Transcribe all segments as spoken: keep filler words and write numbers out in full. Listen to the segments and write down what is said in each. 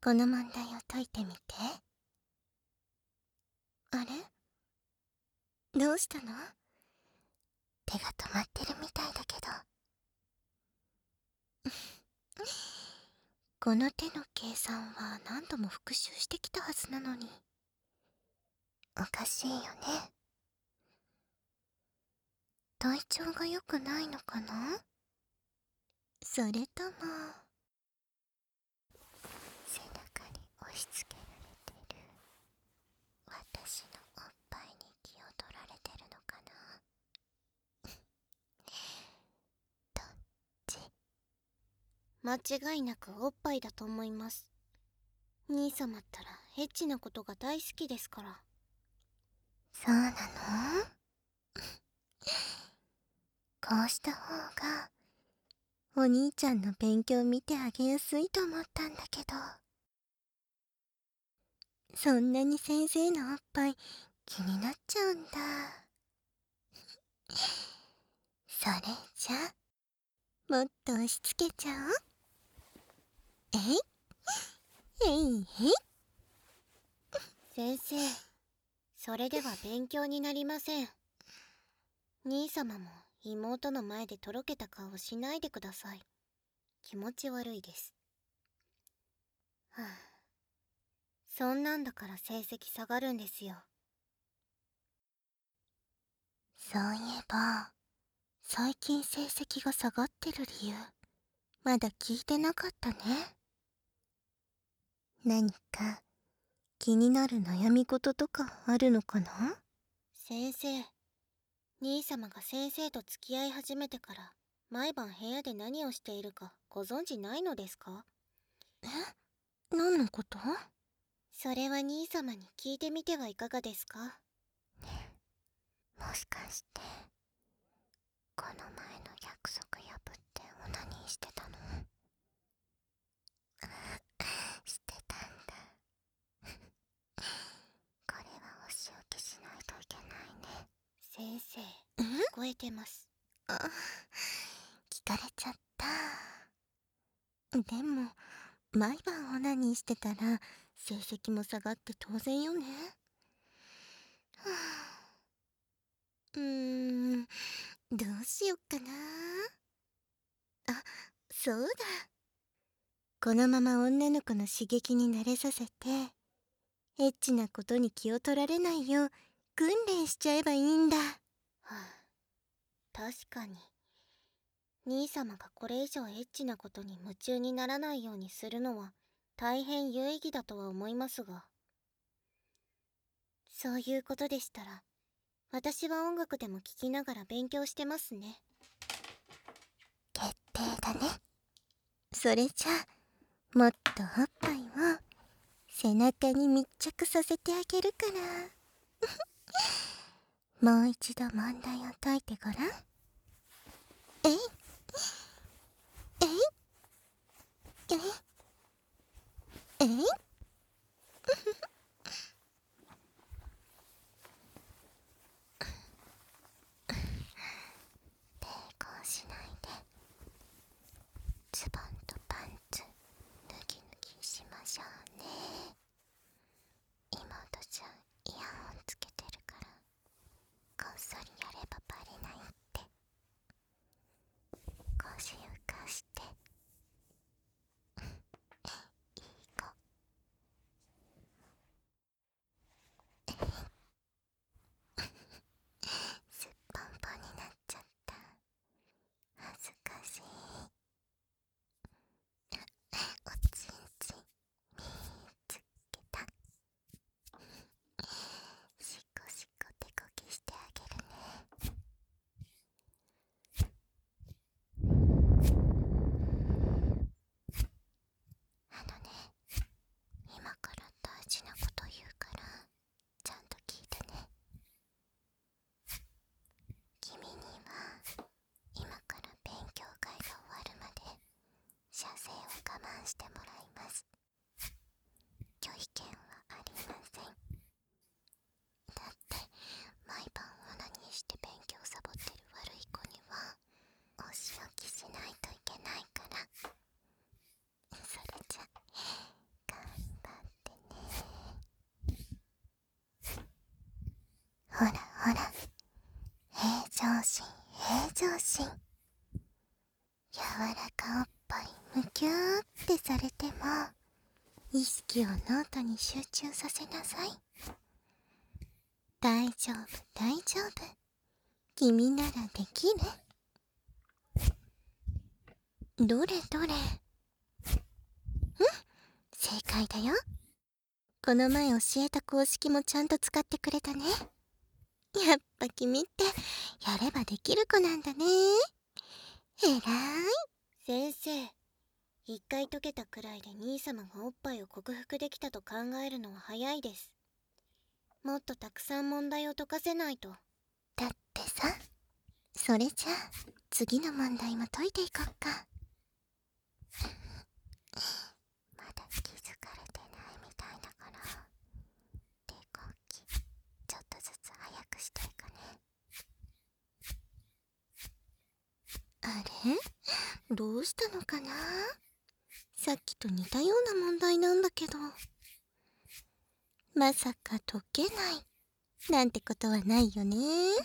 この問題を解いてみて。あれ？どうしたの？手が止まってるみたいだけど。この手の計算は何度も復習してきたはずなのに。おかしいよね。体調が良くないのかな？それとも背中に押し付けられてる私のおっぱいに気を取られてるのかな？どっち？間違いなくおっぱいだと思います。兄様ったらエッチなことが大好きですから。そうなの？こうした方がお兄ちゃんの勉強見てあげやすいと思ったんだけど。そんなに先生のおっぱい気になっちゃうんだ。それじゃもっと押し付けちゃおう。えいえいえい。先生、それでは勉強になりません。兄様も妹の前でとろけた顔をしないでください。気持ち悪いです。はあ、そんなんだから成績下がるんですよ。そういえば最近成績が下がってる理由まだ聞いてなかったね。何か気になる悩み事とかあるのかな？先生、兄様が先生と付き合い始めてから毎晩部屋で何をしているかご存じないのですか？え？何のこと？それは兄様に聞いてみてはいかがですか？もしかしてこの前の約束破ってオナニーしてたの？してたんだ。これはお仕置きしないといけないね。先生、聞こえてます。あ、聞かれちゃった。でも毎晩オナニーしてたら成績も下がって当然よね。はあ、うーん、どうしよっかな。あ、そうだ。このまま女の子の刺激に慣れさせてエッチなことに気を取られないよう訓練しちゃえばいいんだ。はあ、確かに兄様がこれ以上エッチなことに夢中にならないようにするのは大変有意義だとは思いますが、そういうことでしたら私は音楽でも聴きながら勉強してますね。決定だね。それじゃあもっとおっぱいを背中に密着させてあげるからもう一度問題を解いてごらん。えいえいえいえい。抵抗しないで。ズボンとパンツ脱ぎ脱ぎしましょうね。妹ちゃんイヤホンつけてるからこっそりやればバレないって。腰浮かしていい子。すっぽんぽんになっちゃった。恥ずかしい。 上心平常心。柔らかおっぱいむきゅーってされても、意識をノートに集中させなさい。大丈夫大丈夫、君ならできる。どれどれ。うん、正解だよ。この前教えた公式もちゃんと使ってくれたね。やっぱ君ってやればできる子なんだね。えらい。先生、一回解けたくらいで兄様がおっぱいを克服できたと考えるのは早いです。もっとたくさん問題を解かせないと。だってさ、それじゃあ次の問題も解いていこっか。まだ気づかれてないみたいだから、抵抗期ちょっとずつ早くしていくね。あれ？どうしたのかな？さっきと似たような問題なんだけど。まさか解けないなんてことはないよね。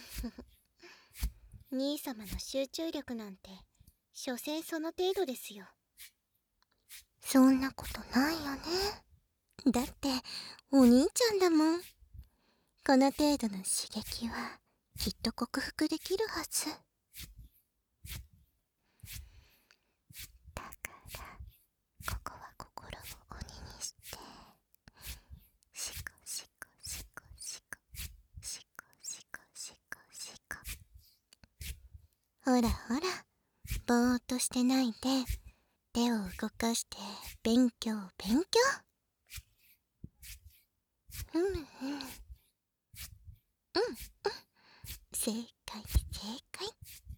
兄様の集中力なんて所詮その程度ですよ。そんなことないよね。だってお兄ちゃんだもん。この程度の刺激はきっと克服できるはず。だからここは心を鬼にして、シコシコシコシコシコシコシコシコ。ほらほら、ぼーっとしてないで手を動かして勉強勉強。うんうんうんうん、正解正解。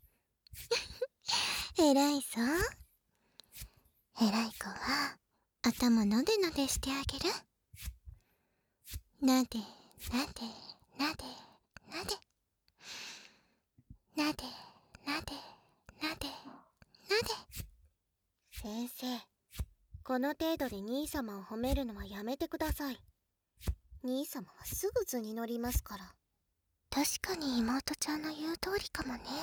えらいぞ。えらい子は頭なでなでしてあげる。なでなでなでなでなでなでなでなで。先生、この程度で兄様を褒めるのはやめてください。兄様はすぐ図に乗りますから。確かに妹ちゃんの言う通りかもね。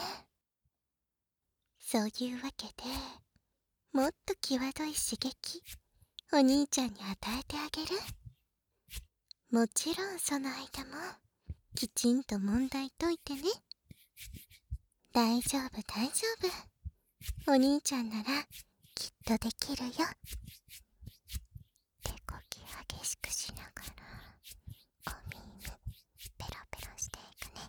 そういうわけで、もっと際どい刺激お兄ちゃんに与えてあげる。もちろんその間もきちんと問題解いてね。大丈夫大丈夫、お兄ちゃんならきっとできるよ。手こき激しくしながらお耳ペロペロしていくね。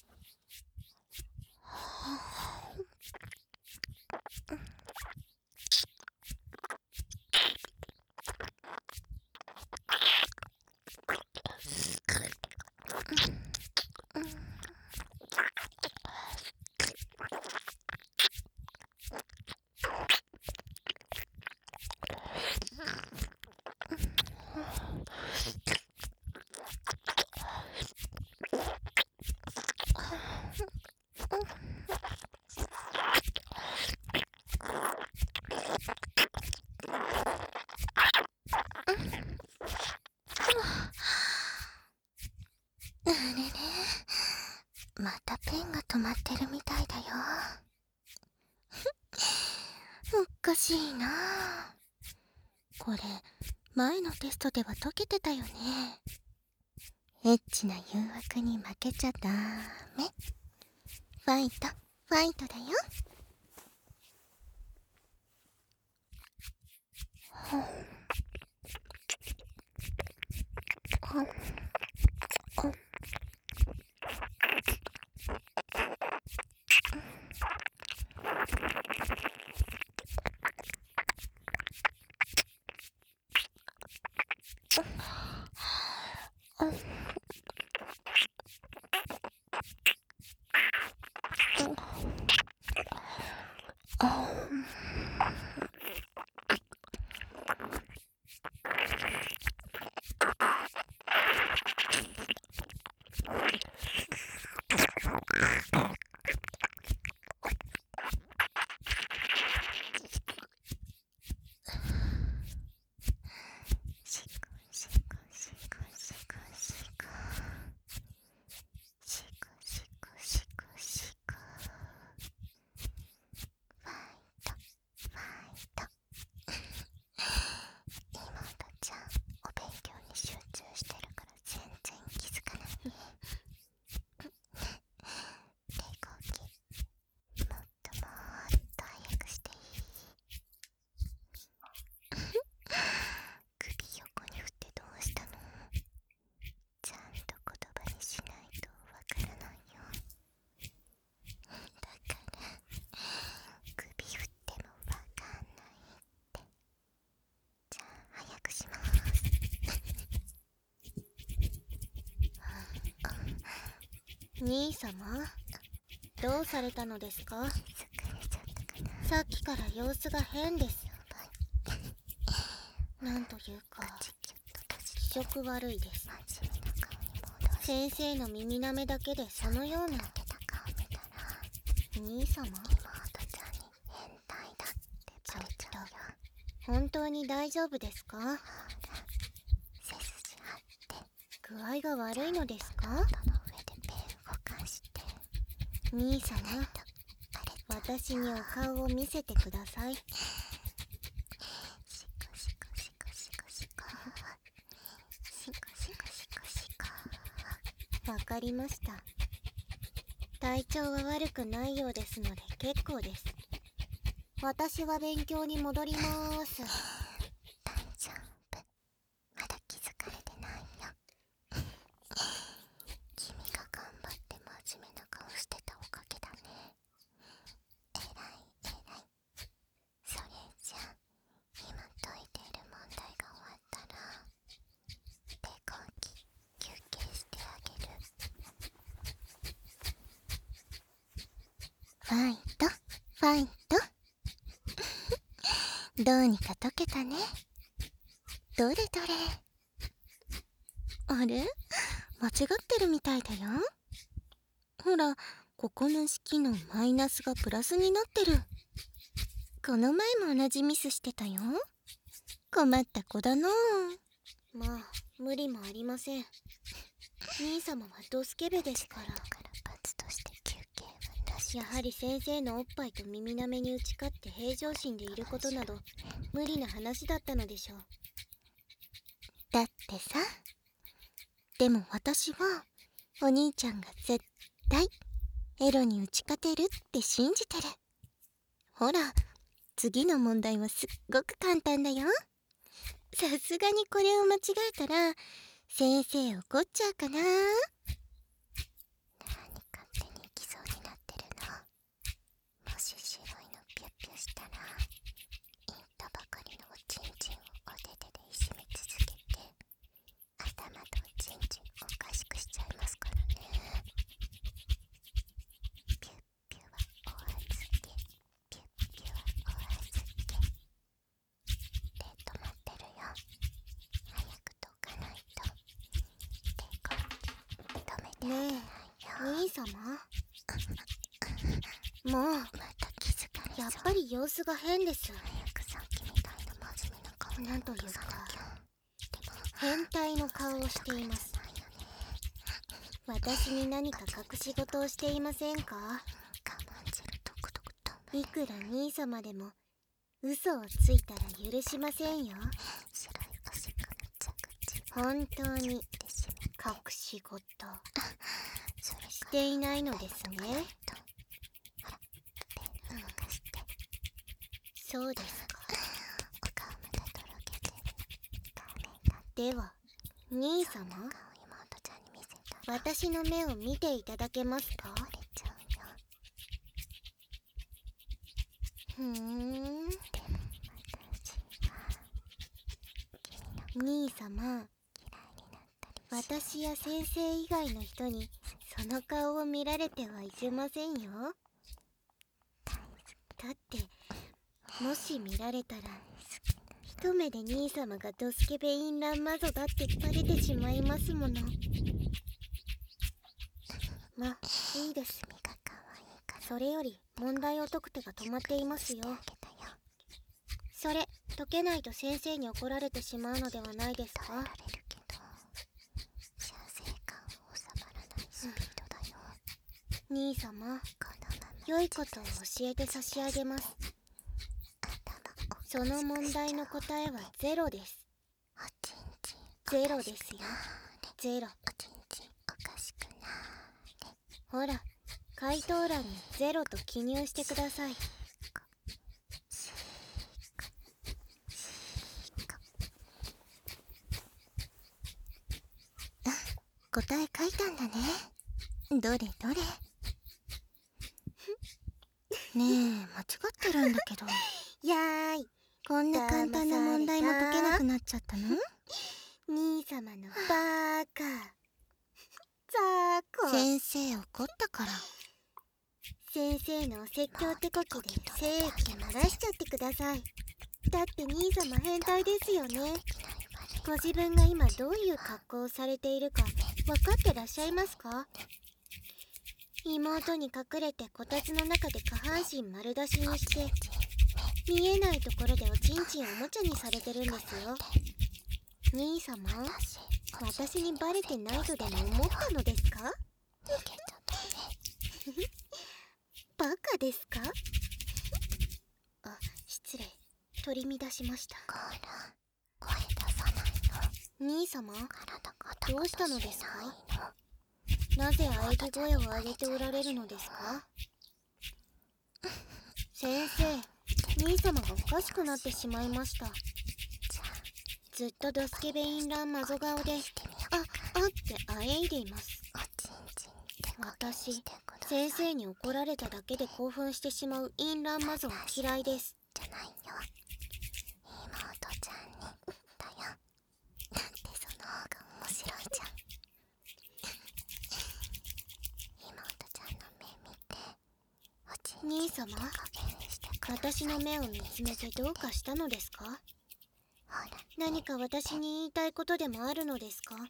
あれれ、またペンが止まってるみたいだよ。おかしいな。これ前のテストでは解けてたよね。エッチな誘惑に負けちゃダメ。ファイトファイトだよ。 兄様、どうされたのですか？さっきから様子が変です。なんというか気色悪いです。先生の耳なめだけでそのような。兄様、ちょっと本当に大丈夫ですか？具合が悪いのですか？兄様、私にお顔を見せてください。わかりました。体調は悪くないようですので結構です。私は勉強に戻りまーす。大丈夫。まだ気づかれてないよ。君が頑張って真面目な顔してたおかげだね。えらいえらい。それじゃあ今解いている問題が終わったら抵抗期休憩してあげる。ファイトファイト。どうにか解けたね。どれどれ。あれ、間違ってるみたいだよ。ほら、ここの式のマイナスがプラスになってる。この前も同じミスしてたよ。困った子だのう。まあ無理もありません。兄様はドスケベですから。やはり先生のおっぱいと耳なめに打ち勝って平常心でいることなど無理な話だったのでしょう。だってさ、でも私はお兄ちゃんが絶対エロに打ち勝てるって信じてる。ほら、次の問題はすっごく簡単だよ。さすがにこれを間違えたら先生怒っちゃうかな。何勝手に行きそうになってるの。もし白いのピュッピュしたらインとばかりのおちんちんをお手手でいじめ続けて頭とおちんちんおかしくしちゃいますからね。ピュッピュはお預け、ピュッピュはお預け。で止まってるよ。早く解かないと抵抗止めてあげないよ。ねえ兄様、もうまた気づかれそう。やっぱり様子が変です。早くさっきみたいな真面目な顔なんというか変態の顔をしています。私に何か隠し事をしていませんか？いくら兄様でも嘘をついたら許しませんよ。本当に隠し事していないのですね。うん、そうですか。では兄様、私の目を見ていただけますか？ふーん。兄様、私や先生以外の人にその顔を見られてはいけませんよ。だってもし見られたら一目で兄様がドスケベインランマゾだってバレてしまいますもの。ま、いいです。それより問題を解く手が止まっていますよ。それ解けないと先生に怒られてしまうのではないですか？うん、兄様、良いことを教えて差し上げます。その問題の答えはゼロです。ゼロですよ。ゼロ。ほら、回答欄にゼロと記入してください。答え書いたんだね。どれどれ。ねえ、間違ってるんだけど。やーい、こんな簡単な問題も解けなくなっちゃったの？兄様のバーカ。 ザーコ。 先生怒ったから。 先生のお説教ってこきで精液漏らしちゃってください。だって兄様変態ですよね。ご自分が今どういう格好をされているか分かってらっしゃいますか？妹に隠れてこたつの中で下半身丸出しにして見えないところでおちんちんおもちゃにされてるんですよ。兄様、私にバレてないとでも思ったのですか？バカですか？あ、失礼。取り乱しました。 声出さないの。 兄様、 体がタどうしたのですか？なぜ喘ぎ声を上げておられるのですか？先生、兄様がおかしくなってしまいました。ずっとドスケベインランマゾ顔で、あ、あってあえいでいます。私、先生に怒られただけで興奮してしまうインランマゾは嫌いです。 じゃないよ。妹ちゃんにだよ。だってその方が面白いじゃん。妹ちゃんの目見て、おちん兄様、 ちんで加減してください。 私の目を見つめてどうかしたのですか？ ほら、 何か私に言いたいことでもあるのですか？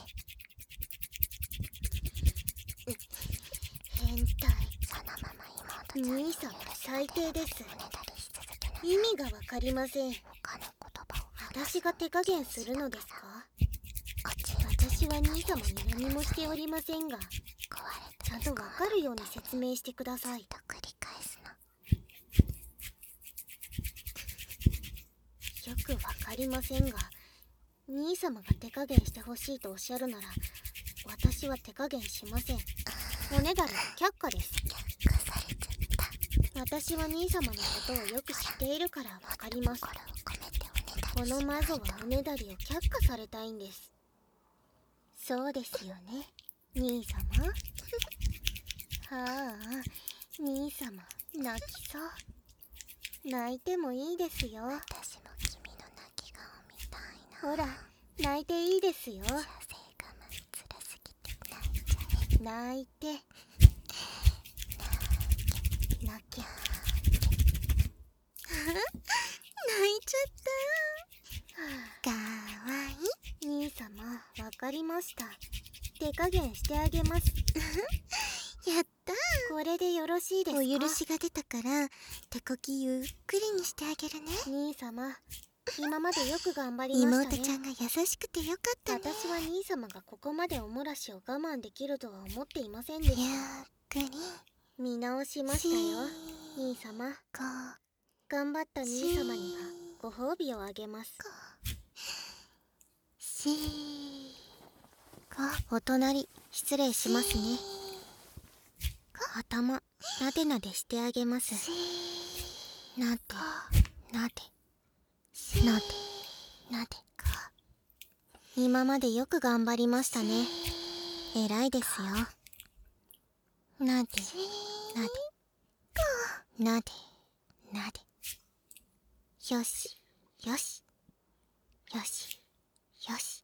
変態。 そのまま妹ちゃんに兄様、最低です。 おねだりし続けなさい。 意味がわかりません。 他の言葉を私が手加減するのですか？ おちんちん私は兄様に何もしておりませんが、 壊れちゃんとわかるように説明してください。 と繰り返すの。 よくわかりませんが、兄様が手加減してほしいとおっしゃるなら、私は手加減しません。おねだり却下です。 却下されちゃった。 私は兄様のことをよく知っているからわかります。 心を込めておねだりしないと。 この魔女はおねだりを却下されたいんです。そうですよね、兄様。はあ、兄様、泣きそう。泣いてもいいですよ。 私も君の泣き顔みたいな。 ほら、泣いていいですよ。 射精我慢辛すぎて泣いちゃえ。 泣いて。泣け。泣いちゃった。かわいい。兄様、わかりました。手加減してあげます。やったー。これでよろしいですか？ お許しが出たから手こきゆっくりにしてあげるね。 兄様、今までよく頑張りましたね。 妹ちゃんが優しくてよかったね。 私は兄様がここまでおもらしを我慢できるとは思っていませんでした。 ゆっくり見直しましたよ、兄様。 こう頑張った兄様にはご褒美をあげます。 しーこお隣、失礼しますね。頭、なでなでしてあげます。なで、なで、なで、なで。今までよく頑張りましたね。偉いですよ。なで、なで、なで、なで。よし、よし、よし、よし。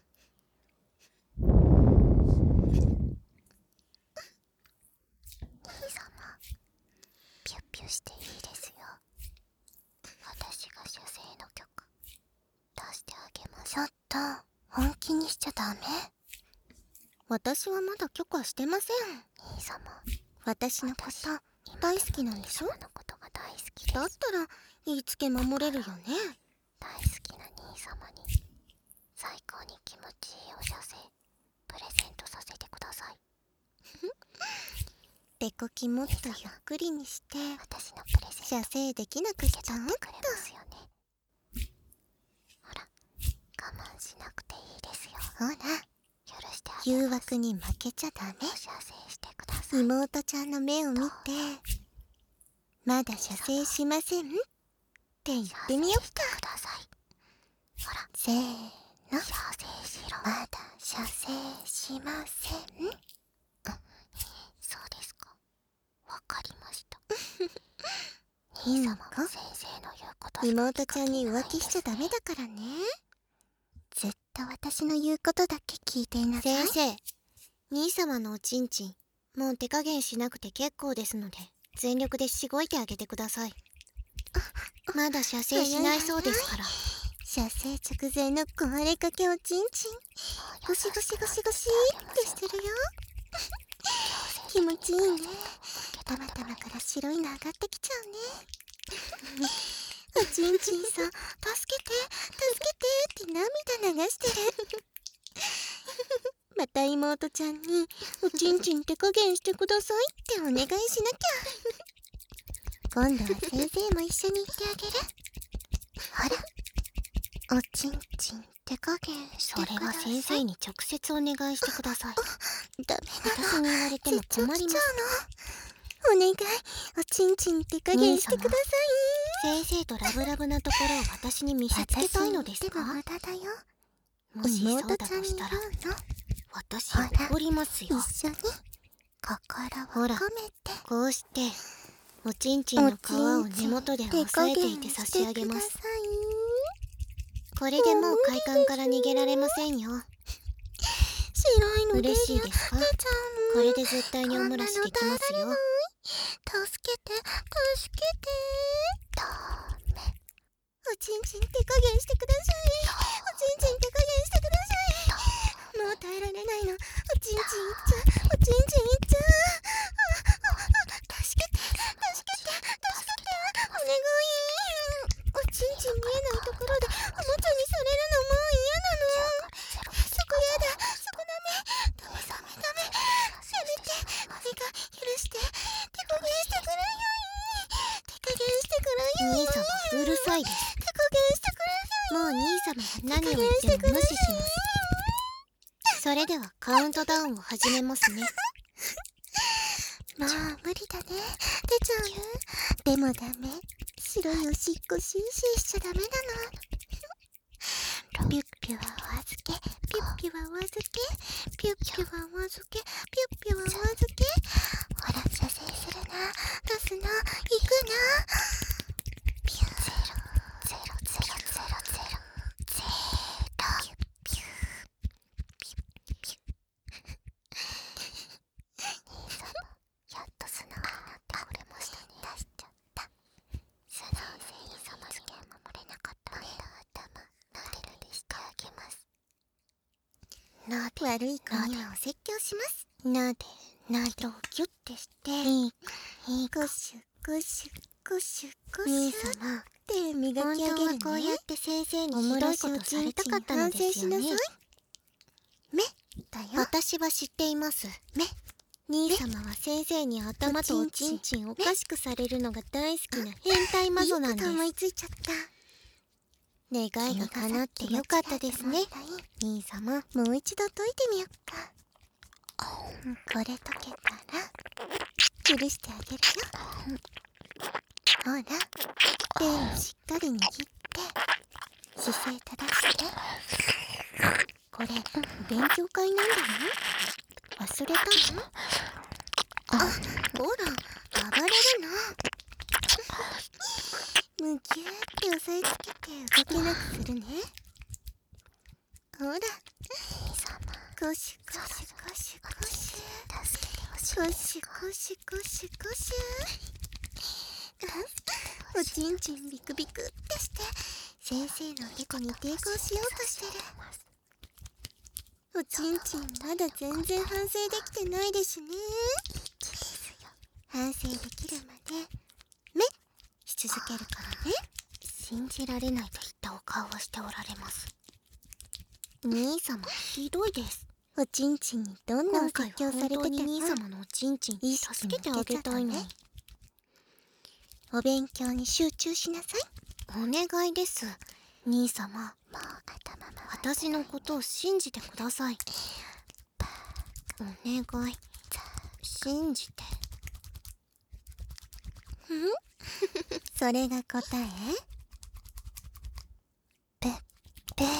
兄様、ピュッピュしていいですよ。私が射精の許可出してあげます。ちょっと本気にしちゃダメ。 私はまだ許可してません。 兄様、 私のこと大好きなんでしょ？ 兄様のことが大好きです。 だったら言いつけ守れるよね。 大好きな兄様に最高に気持ちいいお射精プレゼントさせてください。 手こきもっとゆっくりにして私のプレゼント射精できなくしちゃうっ受け取ってくれますよね。ほら、我慢しなくていいですよ。 ほら、 許してあげ誘ます。 惑に負けちゃダメ。 お射精してください。 妹ちゃんの目を見て、まだ射精しませんって言ってみよっか。 ください。ほら、 せーの。 射精しろ。 まだ射精しません。 そうですか。わかりました。 いいの兄様か？ も先生の言うことしか妹ちゃんに浮気しちゃダメだからね。ずっと私の言うことだけ聞いていなさい。先生、 兄様のおちんちん、もう手加減しなくて結構ですので、全力でしごいてあげてください。まだ射精しないそうですから。 射精直前の壊れかけおちんちん。ゴシゴシゴシゴシってしてるよ。気持ちいいね。たまたまから白いの上がってきちゃうね。おちんちんさん、助けて、助けてって涙流してる。また妹ちゃんに、おちんちん手加減してくださいってお願いしなきゃ。今度は先生も一緒に言ってあげる。ほら、おちんちん手加減してください。 それは先生に直接お願いしてください。 ダメなの。 私に言われても困ります。 お願い、おちんちん手加減してください。先生とラブラブなところを私に見せつけたいのですか？ 私に言っても無駄だよ。 もしそうだとしたら、私怒りますよ。 一緒に心を込めて、 こうしておちんちんの皮を根元で押さえていて差し上げます。これでもう快感から逃げられませんよ。 白いの嬉しいですか？これで絶対にお漏らしできますよ。 助けて、助けて。ダメ。おちんちん手加減してください。おちんちん手加減してください。もう耐えられないの。おちんちんいっちゃう。おちんちんいっちゃう。助けて、助けて、助けて。お願い。おちんちん見えないところでおもちゃにされるのもう嫌なの。そこやだ。そこダメ。ダメダメダメ。せめて、お願い、許して。手加減してくれよい。手加減してくれよい。 兄様うるさいです。 手加減してくれよい。 もう兄様が何を言っても無視します。それではカウントダウンを始めますね。 まあ無理だね。出ちゃうよ。でもダメ。白いおしっこシーシーしちゃダメなの。ピュッピュはお預け、ピュッピュはお預け、ピュッピュはお預け、ピュッピュはお預け。ほら、射精するな。出すな。行くな。ピュッゼロ、ゼロ、ゼロ、ゼロ、ゼロ、ゼロ、ピュッピュッ、ピュッピュッ。兄様、やっと素直になってくれましたね。出しちゃった。素直で兄様試験守れなかったね。頭、撫でるでしてあげます。なで、悪い子にはお説教します。なで、なでをギュッてして、いい子、いい子。ゴシュ、ゴシュ、ゴシュ、ゴシュ。兄様、手磨き上げるね。 本当はこうやって先生にひどいことされたかったのですよね。 目だよ。 私は知っています。 目。 兄様は先生に頭とおちんちんおかしくされるのが大好きな変態魔女なんです。 いいこと思いついちゃった。 願いが叶ってよかったですね。兄様、 もう一度解いてみよっか。これ解けたら許してあげるよ。ほら、手をしっかり握って姿勢正して。これ勉強会なんだよ。忘れたの？あ、ほら、暴れるな。むぎゅーって押さえつけて動けなくするね。ほら、ゴシゴシゴシゴシ、ゴシゴシゴシゴシ。おちんちんビクビクってして先生のおでこに抵抗しようとしてる。おちんちんまだ全然反省できてないですね。反省できるまで目し続けるからね。 信じられないといったお顔をしておられます。兄様、ひどいです。 おちんちんにどんなお説教されてても兄様のおちんちん助けてあげたいのに。 お勉強に集中しなさい。 お願いです。兄様、私のことを信じてください。お願い、信じて。 ん？それが答え？ぺっぺー。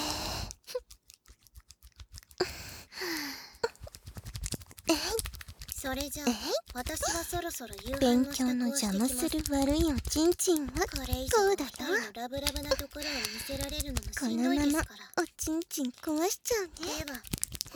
それじゃあ、私はそろそろ夕飯勉の支強の度をしてきます。 邪魔する悪いおちんちんはこれ以こうだよ。 上二人のラブラブなところを見せられるのもこしんのままどいですから。 おちんちん壊しちゃうね。 では、